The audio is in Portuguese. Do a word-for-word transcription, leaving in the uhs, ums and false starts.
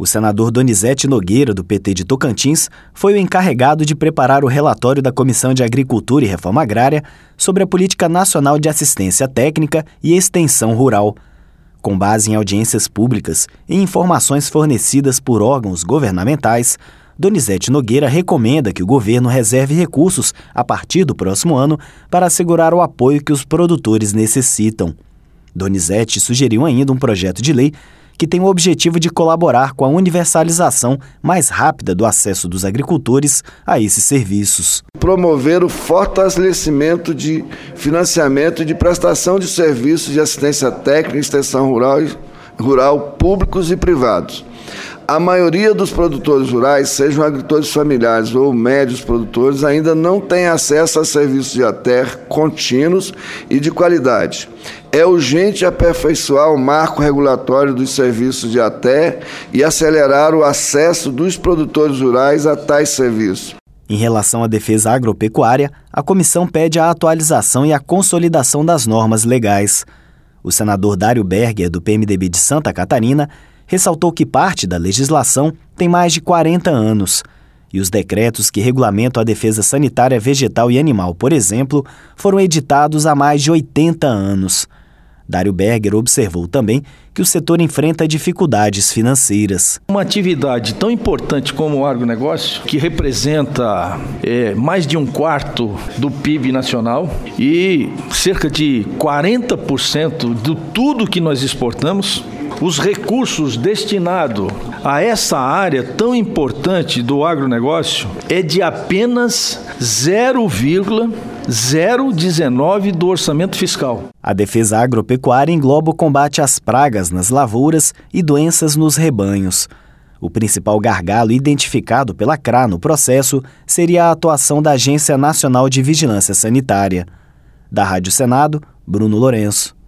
O senador Donizete Nogueira, do P T de Tocantins, foi o encarregado de preparar o relatório da Comissão de Agricultura e Reforma Agrária sobre a Política Nacional de Assistência Técnica e Extensão Rural. Com base em audiências públicas e informações fornecidas por órgãos governamentais, Donizete Nogueira recomenda que o governo reserve recursos a partir do próximo ano para assegurar o apoio que os produtores necessitam. Donizete sugeriu ainda um projeto de lei que tem o objetivo de colaborar com a universalização mais rápida do acesso dos agricultores a esses serviços. Promover o fortalecimento de financiamento e de prestação de serviços de assistência técnica e extensão rural, rural públicos e privados. A maioria dos produtores rurais, sejam agricultores familiares ou médios produtores, ainda não tem acesso a serviços de ATER contínuos e de qualidade. É urgente aperfeiçoar o marco regulatório dos serviços de ATER e acelerar o acesso dos produtores rurais a tais serviços. Em relação à defesa agropecuária, a comissão pede a atualização e a consolidação das normas legais. O senador Dário Berger, do P M D B de Santa Catarina, ressaltou que parte da legislação tem mais de quarenta anos e os decretos que regulamentam a defesa sanitária vegetal e animal, por exemplo, foram editados há mais de oitenta anos. Dário Berger observou também que o setor enfrenta dificuldades financeiras. Uma atividade tão importante como o agronegócio, que representa é, mais de um quarto do P I B nacional e cerca de quarenta por cento de tudo que nós exportamos, os recursos destinados a essa área tão importante do agronegócio é de apenas zero vírgula zero dezenove do orçamento fiscal. A defesa agropecuária engloba o combate às pragas nas lavouras e doenças nos rebanhos. O principal gargalo identificado pela C R A no processo seria a atuação da Agência Nacional de Vigilância Sanitária. Da Rádio Senado, Bruno Lourenço.